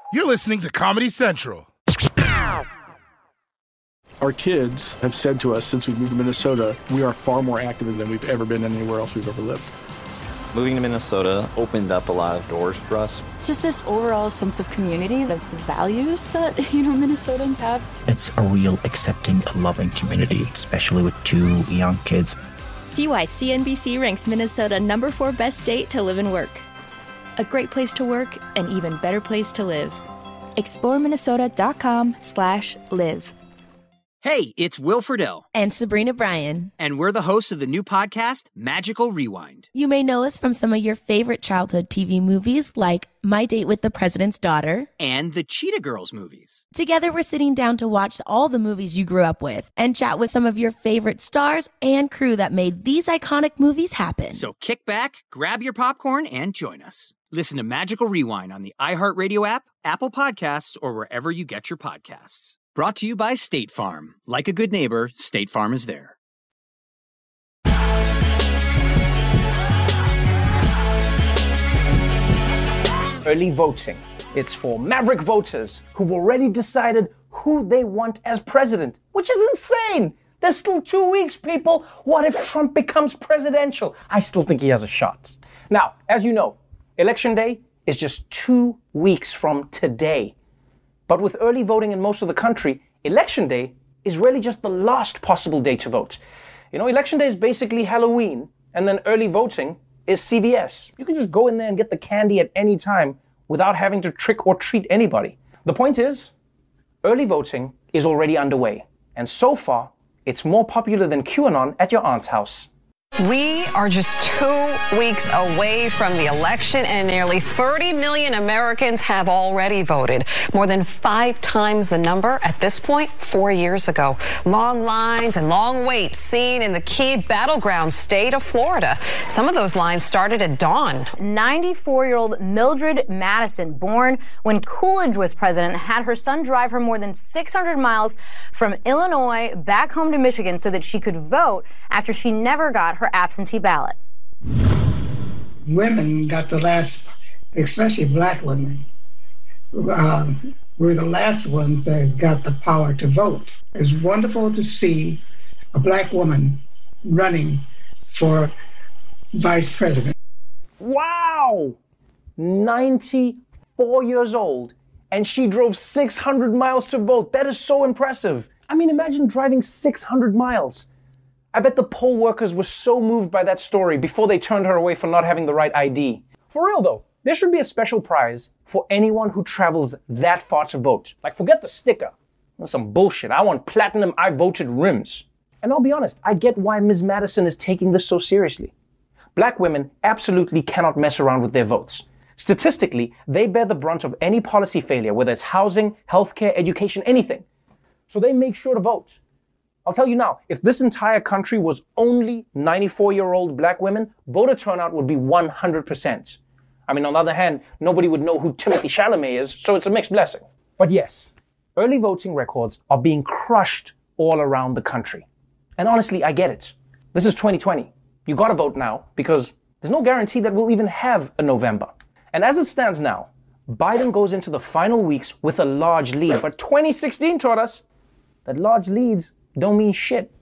You're listening to Comedy Central. Our kids have said to us since we moved to Minnesota, we are far more active than we've ever been anywhere else we've ever lived. Moving to Minnesota opened up a lot of doors for us. Just this overall sense of community, of the values that, Minnesotans have. It's a real accepting, loving community, especially with 2 young kids. See why CNBC ranks Minnesota number 4 best state to live and work. A great place to work, an even better place to live. ExploreMinnesota.com/live. Hey, it's Will Friedle. And Sabrina Bryan. And we're the hosts of the new podcast, Magical Rewind. You may know us from some of your favorite childhood TV movies like My Date with the President's Daughter. And the Cheetah Girls movies. Together, we're sitting down to watch all the movies you grew up with and chat with some of your favorite stars and crew that made these iconic movies happen. So kick back, grab your popcorn, and join us. Listen to Magical Rewind on the iHeartRadio app, Apple Podcasts, or wherever you get your podcasts. Brought to you by State Farm. Like a good neighbor, State Farm is there. Early voting. It's for maverick voters who've already decided who they want as president, which is insane. There's still 2 weeks, people. What if Trump becomes presidential? I still think he has a shot. Now, as you know, Election Day is just 2 weeks from today. But with early voting in most of the country, Election Day is really just the last possible day to vote. Election Day is basically Halloween, and then early voting is CVS. You can just go in there and get the candy at any time without having to trick or treat anybody. The point is, early voting is already underway, and so far, it's more popular than QAnon at your aunt's house. We are just 2 weeks away from the election, and nearly 30 million Americans have already voted. More than 5 times the number at this point 4 years ago. Long lines and long waits seen in the key battleground state of Florida. Some of those lines started at dawn. 94-year-old Mildred Madison, born when Coolidge was president, had her son drive her more than 600 miles from Illinois back home to Michigan so that she could vote after she never got her absentee ballot. Women got the last, especially black women, were the last ones that got the power to vote. It was wonderful to see a black woman running for vice president. Wow! 94 years old, and she drove 600 miles to vote. That is so impressive. I mean, imagine driving 600 miles. I bet the poll workers were so moved by that story before they turned her away for not having the right ID. For real though, there should be a special prize for anyone who travels that far to vote. Like, forget the sticker. That's some bullshit. I want platinum I voted rims. And I'll be honest, I get why Ms. Madison is taking this so seriously. Black women absolutely cannot mess around with their votes. Statistically, they bear the brunt of any policy failure, whether it's housing, healthcare, education, anything. So they make sure to vote. I'll tell you now, if this entire country was only 94-year-old black women, voter turnout would be 100%. I mean, on the other hand, nobody would know who Timothy Chalamet is, so it's a mixed blessing. But yes, early voting records are being crushed all around the country. And honestly, I get it. This is 2020. You gotta vote now, because there's no guarantee that we'll even have a November. And as it stands now, Biden goes into the final weeks with a large lead, but 2016 taught us that large leads don't mean shit.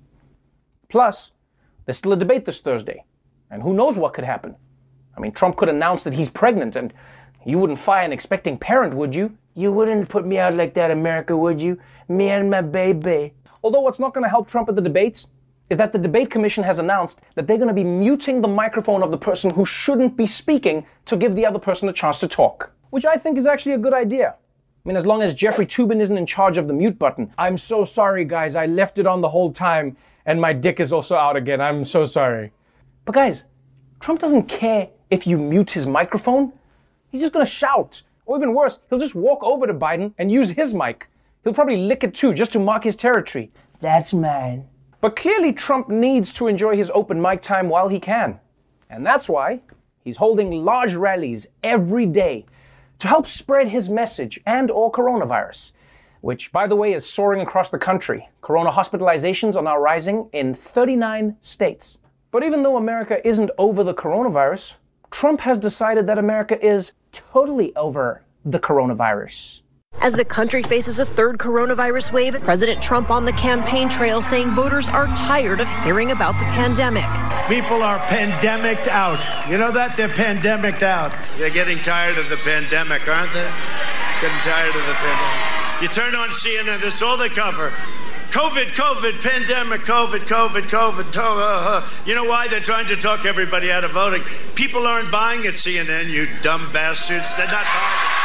Plus, there's still a debate this Thursday, and who knows what could happen. I mean, Trump could announce that he's pregnant, and you wouldn't fire an expecting parent, would you? You wouldn't put me out like that, America, would you? Me and my baby. Although what's not going to help Trump at the debates is that the debate commission has announced that they're going to be muting the microphone of the person who shouldn't be speaking to give the other person a chance to talk, which I think is actually a good idea. I mean, as long as Jeffrey Toobin isn't in charge of the mute button. I'm so sorry, guys. I left it on the whole time, and my dick is also out again. I'm so sorry. But guys, Trump doesn't care if you mute his microphone. He's just gonna shout. Or even worse, he'll just walk over to Biden and use his mic. He'll probably lick it too, just to mark his territory. That's mine. But clearly Trump needs to enjoy his open mic time while he can. And that's why he's holding large rallies every day to help spread his message and or coronavirus, which, by the way, is soaring across the country. Corona hospitalizations are now rising in 39 states. But even though America isn't over the coronavirus, Trump has decided that America is totally over the coronavirus. As the country faces a third coronavirus wave, President Trump on the campaign trail saying voters are tired of hearing about the pandemic. People are pandemicked out. You know that? They're pandemicked out. They're getting tired of the pandemic, aren't they? Getting tired of the pandemic. You turn on CNN, that's all they cover. COVID, pandemic, COVID. You know why? They're trying to talk everybody out of voting. People aren't buying at CNN, you dumb bastards. They're not buying it.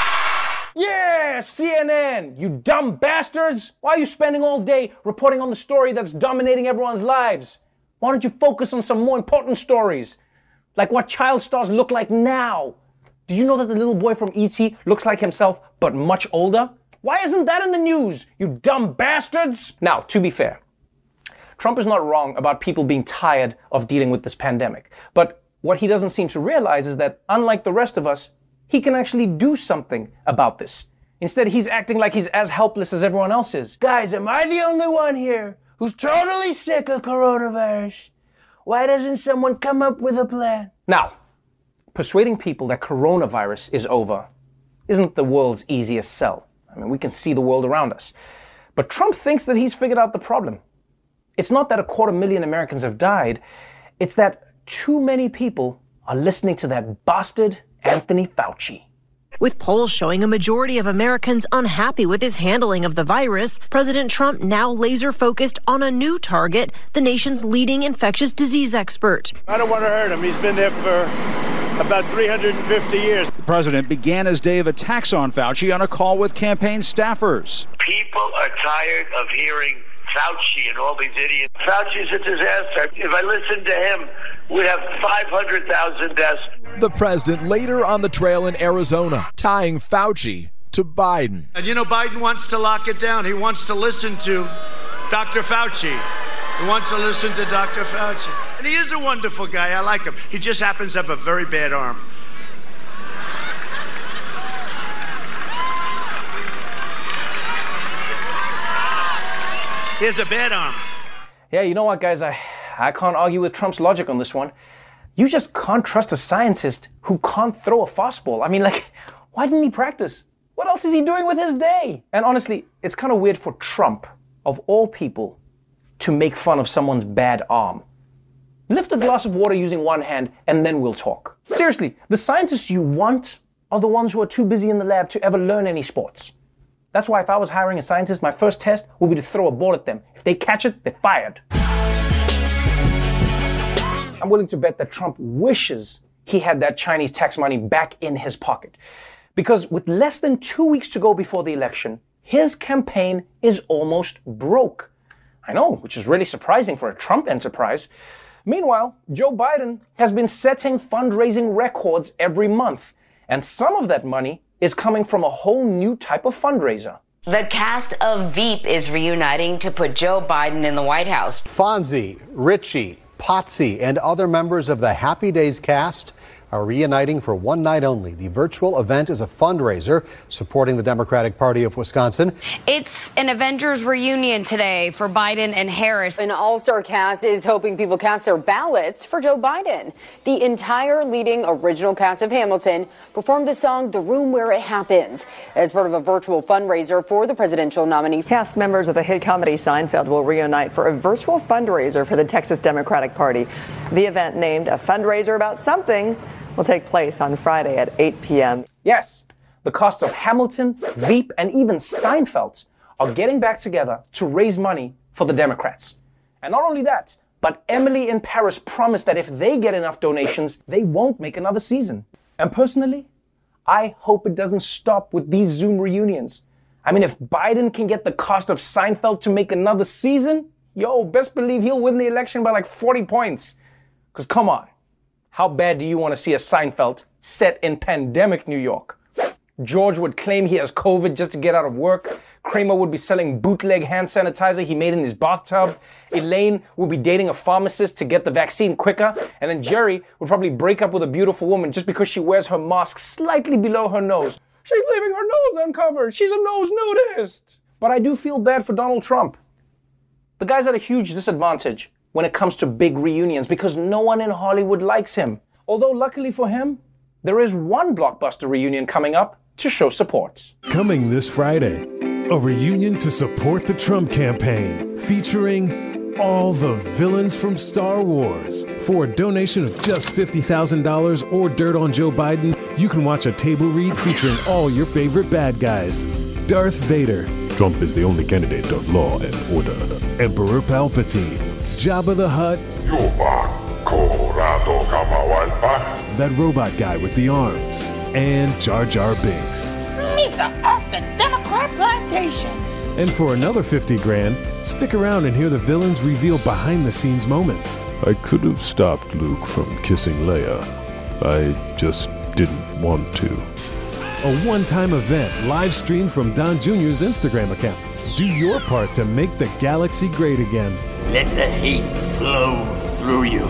Yeah, CNN, you dumb bastards! Why are you spending all day reporting on the story that's dominating everyone's lives? Why don't you focus on some more important stories? Like what child stars look like now. Did you know that the little boy from E.T. looks like himself, but much older? Why isn't that in the news, you dumb bastards? Now, to be fair, Trump is not wrong about people being tired of dealing with this pandemic. But what he doesn't seem to realize is that, unlike the rest of us, he can actually do something about this. Instead, he's acting like he's as helpless as everyone else is. Guys, am I the only one here who's totally sick of coronavirus? Why doesn't someone come up with a plan? Now, persuading people that coronavirus is over isn't the world's easiest sell. I mean, we can see the world around us. But Trump thinks that he's figured out the problem. It's not that 250,000 Americans have died. It's that too many people are listening to that bastard Anthony Fauci. With polls showing a majority of Americans unhappy with his handling of the virus, President Trump now laser focused on a new target, the nation's leading infectious disease expert. I don't want to hurt him. He's been there for about 350 years. The president began his day of attacks on Fauci on a call with campaign staffers. People are tired of hearing Fauci and all these idiots. Fauci's a disaster. If I listened to him, we'd have 500,000 deaths. The president later on the trail in Arizona, tying Fauci to Biden. And you know, Biden wants to lock it down. He wants to listen to Dr. Fauci. He wants to listen to Dr. Fauci. And he is a wonderful guy. I like him. He just happens to have a very bad arm. He has a bad arm. Yeah, you know what, guys? I can't argue with Trump's logic on this one. You just can't trust a scientist who can't throw a fastball. I mean, like, why didn't he practice? What else is he doing with his day? And honestly, it's kind of weird for Trump, of all people, to make fun of someone's bad arm. Lift a glass of water using one hand and then we'll talk. Seriously, the scientists you want are the ones who are too busy in the lab to ever learn any sports. That's why if I was hiring a scientist, my first test would be to throw a ball at them. If they catch it, they're fired. I'm willing to bet that Trump wishes he had that Chinese tax money back in his pocket. Because with less than 2 weeks to go before the election, his campaign is almost broke. I know, which is really surprising for a Trump enterprise. Meanwhile, Joe Biden has been setting fundraising records every month. And some of that money is coming from a whole new type of fundraiser. The cast of Veep is reuniting to put Joe Biden in the White House. Fonzie, Richie, Potsy, and other members of the Happy Days cast are reuniting for one night only. The virtual event is a fundraiser supporting the Democratic Party of Wisconsin. It's an Avengers reunion today for Biden and Harris. An all-star cast is hoping people cast their ballots for Joe Biden. The entire leading original cast of Hamilton performed the song The Room Where It Happens as part of a virtual fundraiser for the presidential nominee. Cast members of the hit comedy Seinfeld will reunite for a virtual fundraiser for the Texas Democratic Party. The event, named A Fundraiser About Something, will take place on Friday at 8 p.m. Yes, the casts of Hamilton, Veep, and even Seinfeld are getting back together to raise money for the Democrats. And not only that, but Emily in Paris promised that if they get enough donations, they won't make another season. And personally, I hope it doesn't stop with these Zoom reunions. I mean, if Biden can get the cast of Seinfeld to make another season, yo, best believe he'll win the election by like 40 points. Because come on. How bad do you want to see a Seinfeld set in pandemic New York? George would claim he has COVID just to get out of work. Kramer would be selling bootleg hand sanitizer he made in his bathtub. Elaine would be dating a pharmacist to get the vaccine quicker. And then Jerry would probably break up with a beautiful woman just because she wears her mask slightly below her nose. She's leaving her nose uncovered. She's a nose nudist. But I do feel bad for Donald Trump. The guy's at a huge disadvantage when it comes to big reunions because no one in Hollywood likes him. Although luckily for him, there is one blockbuster reunion coming up to show support. Coming this Friday, a reunion to support the Trump campaign, featuring all the villains from Star Wars. For a donation of just $50,000 or dirt on Joe Biden, you can watch a table read featuring all your favorite bad guys. Darth Vader. Trump is the only candidate of law and order. Emperor Palpatine. Jabba the Hutt. That robot guy with the arms. And Jar Jar Binks. Misa off the Democrat plantation. And for another $50,000, stick around and hear the villains reveal behind-the-scenes moments. I could have stopped Luke from kissing Leia. I just didn't want to. A one-time event, live streamed from Don Jr.'s Instagram account. Do your part to make the galaxy great again. Let the hate flow through you.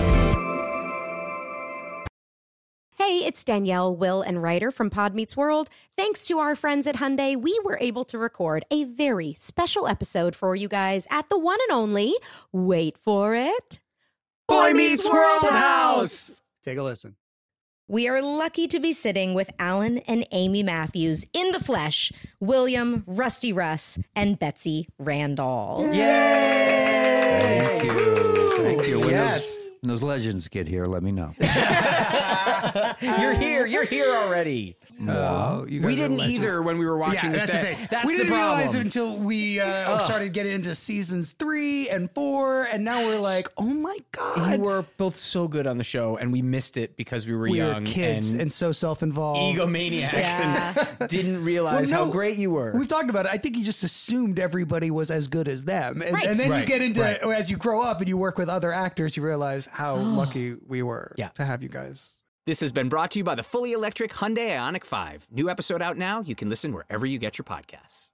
Hey, it's Danielle, Will, and Ryder from Pod Meets World. Thanks to our friends at Hyundai, we were able to record a very special episode for you guys at the one and only, wait for it, Boy Meets World House. Take a listen. We are lucky to be sitting with Alan and Amy Matthews in the flesh, William, Rusty Russ, and Betsy Randall. Yay! Thank you. Thank you. Yes. When those legends get here, let me know. You're here already. No, you guys we are didn't legends. either when we were watching this. That's we the didn't problem. realize it until we started getting into seasons 3 and 4, and now we're like, oh my god! You were both so good on the show, and we missed it because we were young, kids, and so self-involved, egomaniacs, and didn't realize how great you were. We've talked about it. I think you just assumed everybody was as good as them, and, Right. and then you Right. get into Right. as you grow up and you work with other actors, you realize how lucky we were to have you guys. This has been brought to you by the fully electric Hyundai Ioniq 5. New episode out now. You can listen wherever you get your podcasts.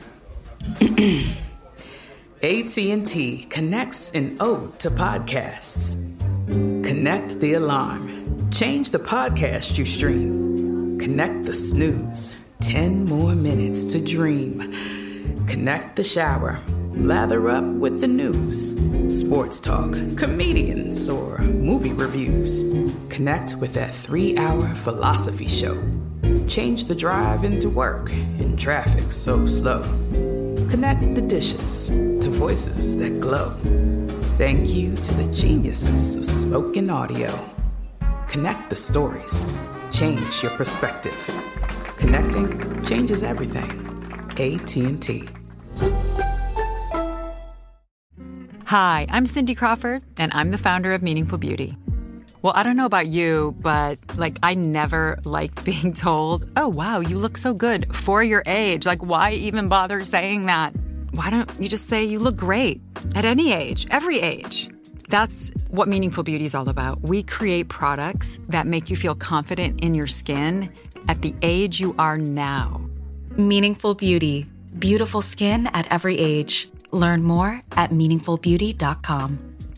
AT&T connects an ode to podcasts. Connect the alarm. Change the podcast you stream. Connect the snooze. 10 more minutes to dream. Connect the shower. Lather up with the news. Sports talk, comedians, or movie reviews. Connect with that 3-hour philosophy show. Change the drive into work in traffic so slow. Connect the dishes to voices that glow. Thank you to the geniuses of spoken audio. Connect the stories. Change your perspective. Connecting changes everything. AT&T. Hi, I'm Cindy Crawford, and I'm the founder of Meaningful Beauty. Well, I don't know about you, but I never liked being told, oh, wow, you look so good for your age. Why even bother saying that? Why don't you just say you look great at any age, every age? That's what Meaningful Beauty is all about. We create products that make you feel confident in your skin at the age you are now. Meaningful Beauty. Beautiful skin at every age. Learn more at meaningfulbeauty.com.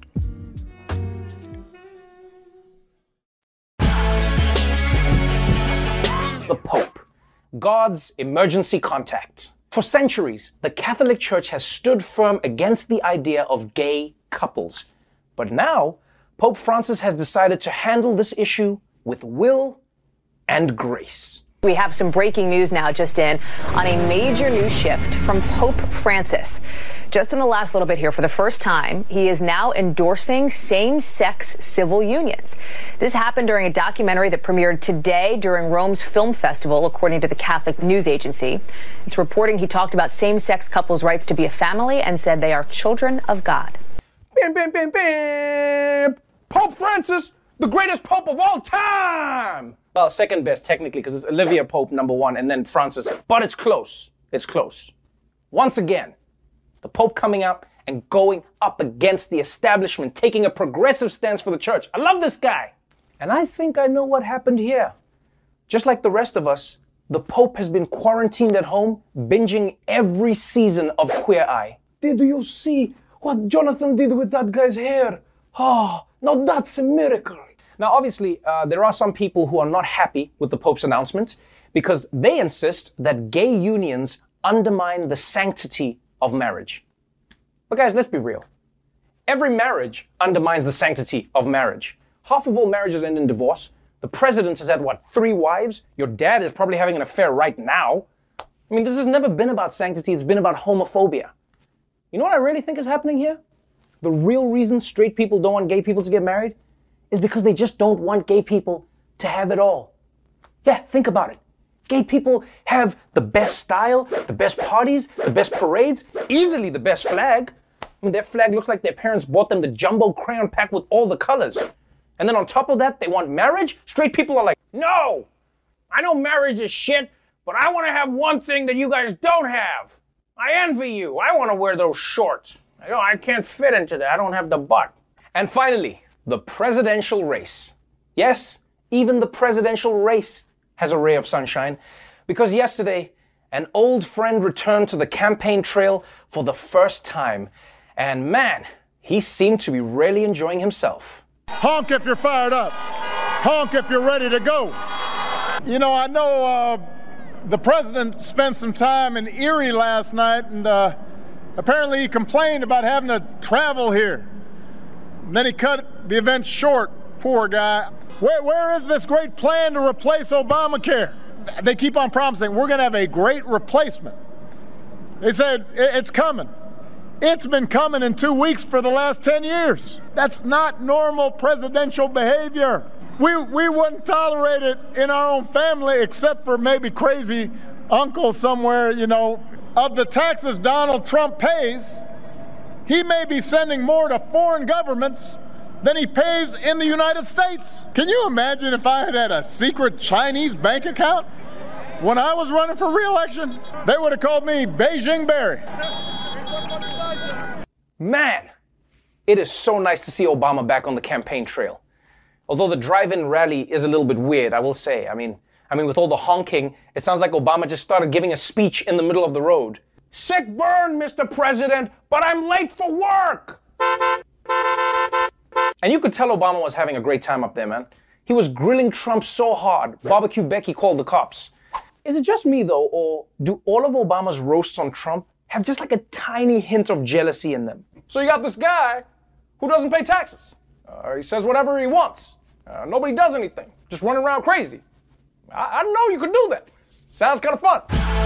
The Pope, God's emergency contact. For centuries, the Catholic Church has stood firm against the idea of gay couples. But now, Pope Francis has decided to handle this issue with will and grace. We have some breaking news now just in on a major new shift from Pope Francis. Just in the last little bit here, for the first time, he is now endorsing same-sex civil unions. This happened during a documentary that premiered today during Rome's Film Festival, according to the Catholic News Agency. It's reporting he talked about same-sex couples' rights to be a family and said they are children of God. Bam, bam, bam, bam! Pope Francis, the greatest pope of all time! Well, second best technically, because it's Olivia Pope #1 and then Francis. But it's close. It's close. Once again, the Pope coming out and going up against the establishment, taking a progressive stance for the church. I love this guy. And I think I know what happened here. Just like the rest of us, the Pope has been quarantined at home, binging every season of Queer Eye. Did you see what Jonathan did with that guy's hair? Oh, now that's a miracle. Now, obviously, there are some people who are not happy with the Pope's announcement because they insist that gay unions undermine the sanctity of marriage. But guys, let's be real. Every marriage undermines the sanctity of marriage. Half of all marriages end in divorce. The president has had, 3 wives? Your dad is probably having an affair right now. I mean, this has never been about sanctity. It's been about homophobia. You know what I really think is happening here? The real reason straight people don't want gay people to get married is because they just don't want gay people to have it all. Yeah, think about it. Gay people have the best style, the best parties, the best parades, easily the best flag. I mean, their flag looks like their parents bought them the jumbo crayon pack with all the colors. And then on top of that, they want marriage? Straight people are like, no! I know marriage is shit, but I want to have one thing that you guys don't have. I envy you. I want to wear those shorts. I can't fit into that. I don't have the butt. And finally, the presidential race. Yes, even the presidential race has a ray of sunshine, because yesterday, an old friend returned to the campaign trail for the first time. And man, he seemed to be really enjoying himself. Honk if you're fired up. Honk if you're ready to go. You know, I know the president spent some time in Erie last night, and apparently he complained about having to travel here. And then he cut the event short, poor guy. Where is this great plan to replace Obamacare? They keep on promising we're going to have a great replacement. They said it's coming. It's been coming in 2 weeks for the last 10 years. That's not normal presidential behavior. We wouldn't tolerate it in our own family, except for maybe crazy uncle somewhere, you know. Of the taxes Donald Trump pays, he may be sending more to foreign governments than he pays in the United States. Can you imagine if I had a secret Chinese bank account when I was running for re-election? They would have called me Beijing Barry. Man, it is so nice to see Obama back on the campaign trail. Although the drive-in rally is a little bit weird, I will say. I mean, with all the honking, it sounds like Obama just started giving a speech in the middle of the road. Sick burn, Mr. President, but I'm late for work! And you could tell Obama was having a great time up there, man. He was grilling Trump so hard, Barbecue Becky called the cops. Is it just me, though, or do all of Obama's roasts on Trump have just like a tiny hint of jealousy in them? So you got this guy who doesn't pay taxes. He says whatever he wants. Nobody does anything. Just running around crazy. I didn't know you could do that. Sounds kind of fun.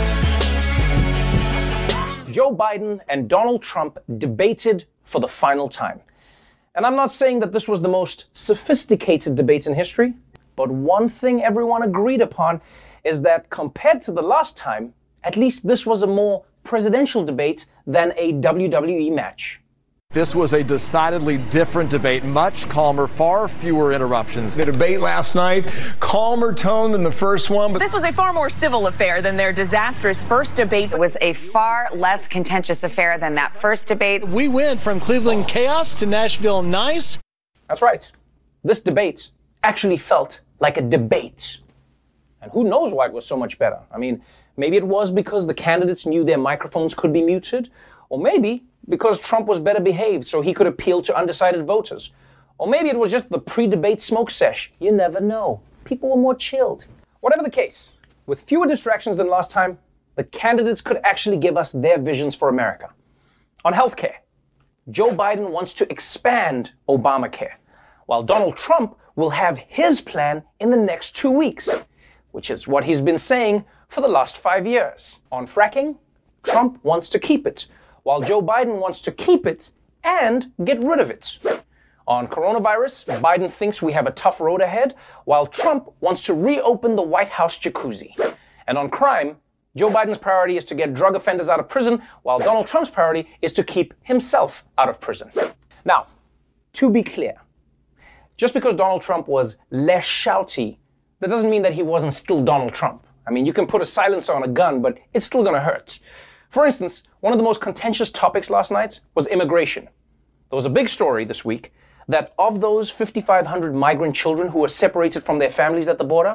Joe Biden and Donald Trump debated for the final time. And I'm not saying that this was the most sophisticated debate in history, but one thing everyone agreed upon is that compared to the last time, at least this was a more presidential debate than a WWE match. This was a decidedly different debate, much calmer, far fewer interruptions. The debate last night, calmer tone than the first one. But this was a far more civil affair than their disastrous first debate. It was a far less contentious affair than that first debate. We went from Cleveland chaos to Nashville nice. That's right. This debate actually felt like a debate. And who knows why it was so much better? I mean, maybe it was because the candidates knew their microphones could be muted, or maybe because Trump was better behaved so he could appeal to undecided voters. Or maybe it was just the pre-debate smoke sesh. You never know. People were more chilled. Whatever the case, with fewer distractions than last time, the candidates could actually give us their visions for America. On healthcare, Joe Biden wants to expand Obamacare, while Donald Trump will have his plan in the next 2 weeks, which is what he's been saying for the last 5 years. On fracking, Trump wants to keep it, while Joe Biden wants to keep it and get rid of it. On coronavirus, Biden thinks we have a tough road ahead, while Trump wants to reopen the White House jacuzzi. And on crime, Joe Biden's priority is to get drug offenders out of prison, while Donald Trump's priority is to keep himself out of prison. Now, to be clear, just because Donald Trump was less shouty, that doesn't mean that he wasn't still Donald Trump. I mean, you can put a silencer on a gun, but it's still gonna hurt. For instance, one of the most contentious topics last night was immigration. There was a big story this week that of those 5,500 migrant children who were separated from their families at the border,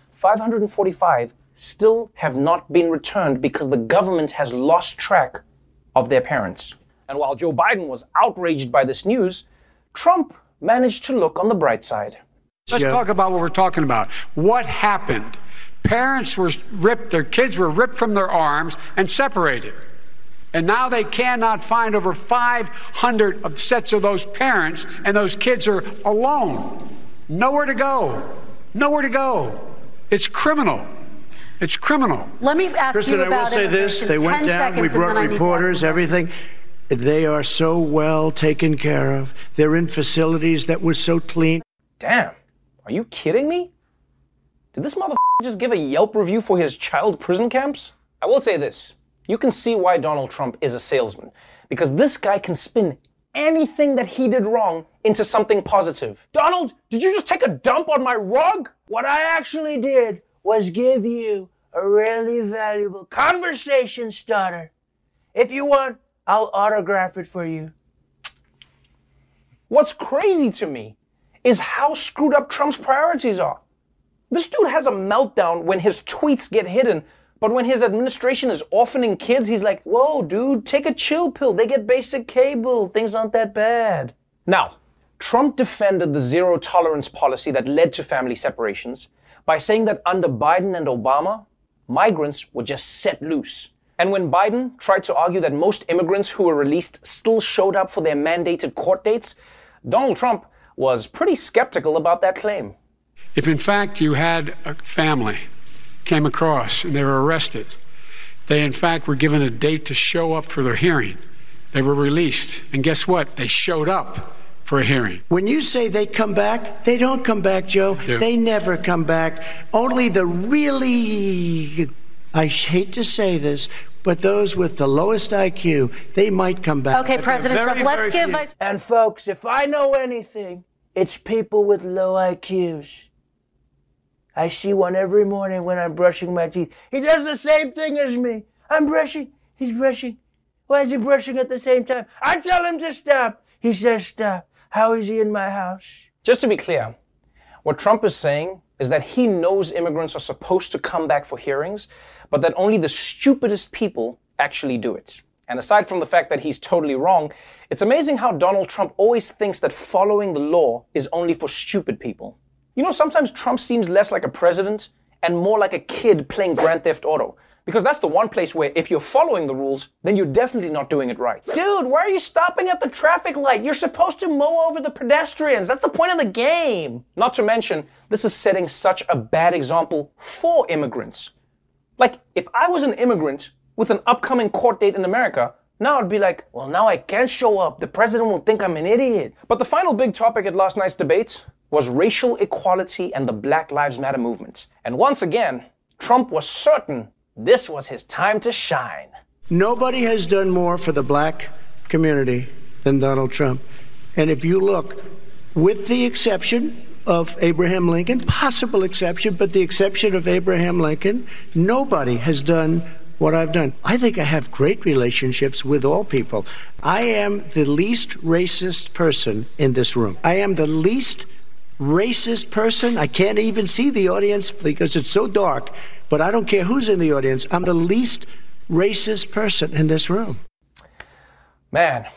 545 still have not been returned because the government has lost track of their parents. And while Joe Biden was outraged by this news, Trump managed to look on the bright side. Let's talk about what we're talking about. What happened? Parents were ripped, their kids were ripped from their arms and separated. And now they cannot find over 500 of sets of those parents, and those kids are alone. Nowhere to go. Nowhere to go. It's criminal. It's criminal. Let me ask Kristen, you about I will say this. They went down. We brought reporters, everything. They are so well taken care of. They're in facilities that were so clean. Damn. Are you kidding me? Did this motherfucker just give a Yelp review for his child prison camps? I will say this. You can see why Donald Trump is a salesman. Because this guy can spin anything that he did wrong into something positive. Donald, did you just take a dump on my rug? What I actually did was give you a really valuable conversation starter. If you want, I'll autograph it for you. What's crazy to me is how screwed up Trump's priorities are. This dude has a meltdown when his tweets get hidden, but when his administration is orphaning kids, he's like, whoa, dude, take a chill pill. They get basic cable. Things aren't that bad. Now, Trump defended the zero tolerance policy that led to family separations by saying that under Biden and Obama, migrants were just set loose. And when Biden tried to argue that most immigrants who were released still showed up for their mandated court dates, Donald Trump was pretty skeptical about that claim. If in fact you had a family came across and they were arrested, they in fact were given a date to show up for their hearing. They were released. And guess what? They showed up for a hearing. When you say they come back, they don't come back, Joe. They never come back. Only the really, I hate to say this, but those with the lowest IQ, they might come back. Okay, President Trump, let's give Vice... And folks, if I know anything, it's people with low IQs. I see one every morning when I'm brushing my teeth. He does the same thing as me. I'm brushing. He's brushing. Why is he brushing at the same time? I tell him to stop. He says stop. How is he in my house? Just to be clear, what Trump is saying is that he knows immigrants are supposed to come back for hearings, but that only the stupidest people actually do it. And aside from the fact that he's totally wrong, it's amazing how Donald Trump always thinks that following the law is only for stupid people. You know, sometimes Trump seems less like a president and more like a kid playing Grand Theft Auto. Because that's the one place where if you're following the rules, then you're definitely not doing it right. Dude, why are you stopping at the traffic light? You're supposed to mow over the pedestrians. That's the point of the game. Not to mention, this is setting such a bad example for immigrants. Like, if I was an immigrant with an upcoming court date in America, now I'd be like, well, now I can't show up. The president will think I'm an idiot. But the final big topic at last night's debate was racial equality and the Black Lives Matter movement. And once again, Trump was certain this was his time to shine. Nobody has done more for the black community than Donald Trump. And if you look, with the exception of Abraham Lincoln, possible exception, but the exception of Abraham Lincoln, nobody has done what I've done. I think I have great relationships with all people. I am the least racist person in this room. I am the least racist person. I can't even see the audience because it's so dark, but I don't care who's in the audience. I'm the least racist person in this room. Man,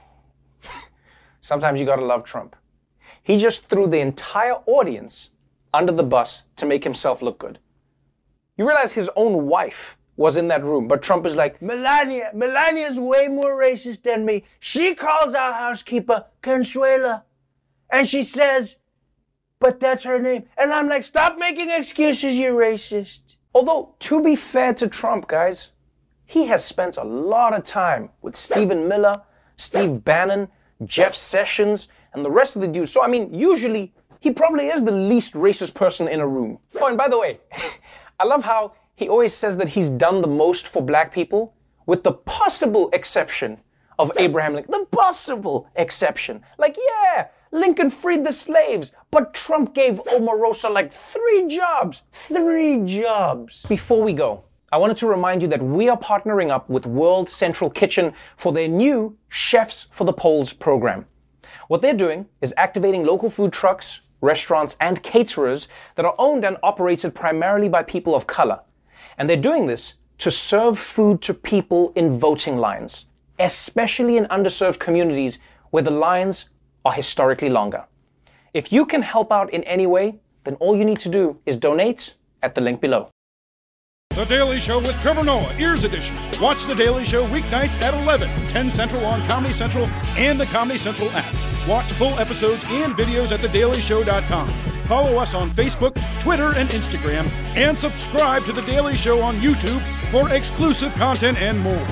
sometimes you gotta love Trump. He just threw the entire audience under the bus to make himself look good. You realize his own wife was in that room, but Trump is like, Melania's way more racist than me. She calls our housekeeper Consuela, and she says, but that's her name. And I'm like, stop making excuses, you racist. Although, to be fair to Trump, guys, he has spent a lot of time with Stephen Miller, Steve Bannon, Jeff Sessions, and the rest of the dudes. So, I mean, usually, he probably is the least racist person in a room. Oh, and by the way, I love how he always says that he's done the most for black people, with the possible exception of Abraham Lincoln. The possible exception. Like, yeah, Lincoln freed the slaves, but Trump gave Omarosa like 3 jobs. 3 jobs. Before we go, I wanted to remind you that we are partnering up with World Central Kitchen for their new Chefs for the Polls program. What they're doing is activating local food trucks, restaurants, and caterers that are owned and operated primarily by people of color. And they're doing this to serve food to people in voting lines, especially in underserved communities where the lines are historically longer. If you can help out in any way, then all you need to do is donate at the link below. The Daily Show with Trevor Noah, Ears Edition. Watch The Daily Show weeknights at 11, 10 Central on Comedy Central and the Comedy Central app. Watch full episodes and videos at thedailyshow.com. Follow us on Facebook, Twitter, and Instagram, and subscribe to The Daily Show on YouTube for exclusive content and more.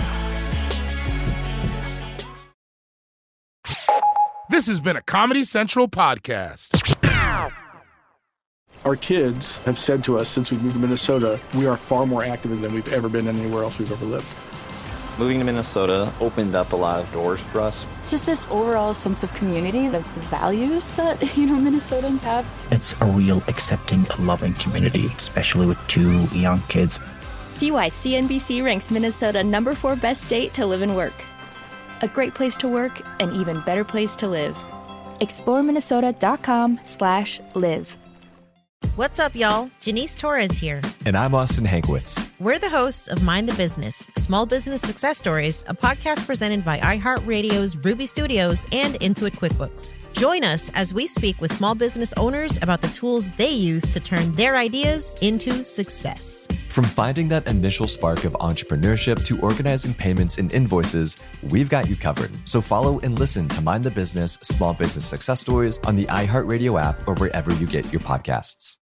This has been a Comedy Central podcast. Our kids have said to us since we moved to Minnesota, we are far more active than we've ever been anywhere else we've ever lived. Moving to Minnesota opened up a lot of doors for us. Just this overall sense of community, of the values that, Minnesotans have. It's a real accepting, loving community, especially with 2 young kids. See why CNBC ranks Minnesota #4 best state to live and work. A great place to work, an even better place to live. ExploreMinnesota.com/live. What's up, y'all? Janice Torres here. And I'm Austin Hankwitz. We're the hosts of Mind the Business, Small Business Success Stories, a podcast presented by iHeartRadio's Ruby Studios and Intuit QuickBooks. Join us as we speak with small business owners about the tools they use to turn their ideas into success. From finding that initial spark of entrepreneurship to organizing payments and invoices, we've got you covered. So follow and listen to Mind the Business Small Business Success Stories on the iHeartRadio app or wherever you get your podcasts.